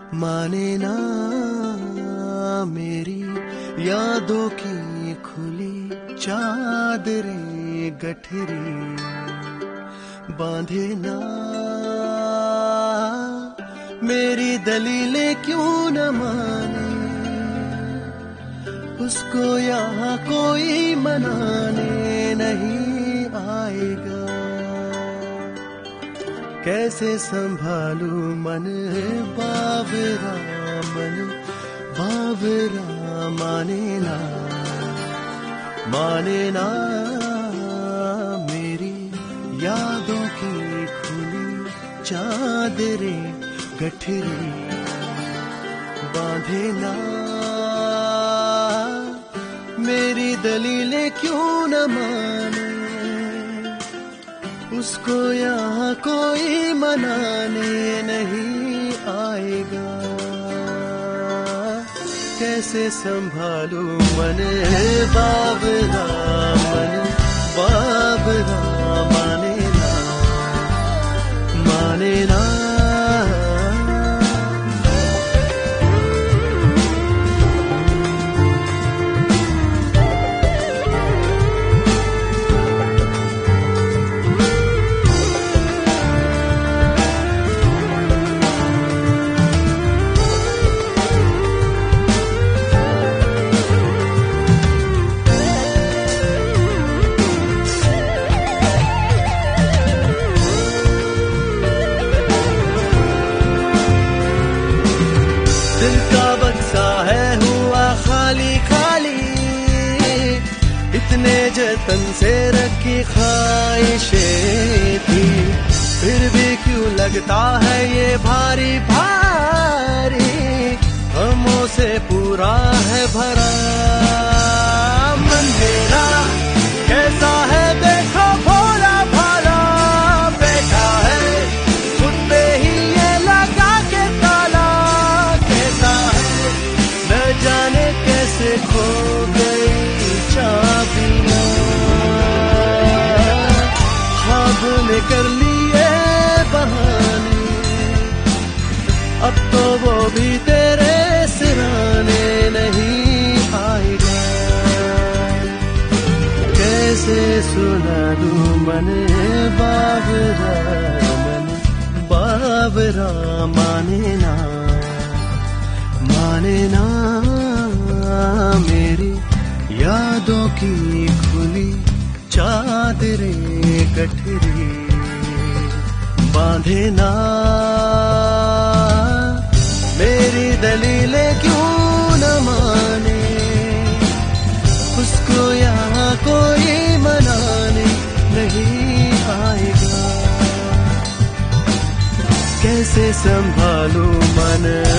माने ना मेरी यादों की खुली चादरें गठरी, बांधे ना मेरी दलीलें क्यों न माने, उसको यहाँ कोई मनाने नहीं आएगा। कैसे संभालूं मन बावरा, मन बावरा, माने ना मेरी यादों की खुली चादरें गठरी, बांधे ना मेरी दलीलें क्यों न माने, उसको यहाँ कोई मनाने नहीं आएगा। कैसे संभालूं मन बावरा, मन बावरा, माने ना दिल का बक्सा है हुआ खाली खाली, इतने जतन से रखी ख्वाहिशें थी, फिर भी क्यों लगता है ये भारी भारी, गमों से पूरा है भरा मन मेरा। कैसा है देखो भोला भाला बैठा है खुद पे ही ये लगा के ताला, कैसा है न जाने कैसे खो गई चाबियां, ख्वाब में कर लिए बहाने, अब तो वो भी तेरे सिराने नहीं आएगा। कैसे सुना दूं मन बावरा, मन बावरा, माने ना मेरी यादों की खुली चादरें गठरी, बांधे ना मेरी दलीलें क्यों न माने, उसको यहाँ कोई मनाने नहीं आएगा। कैसे संभालूं मन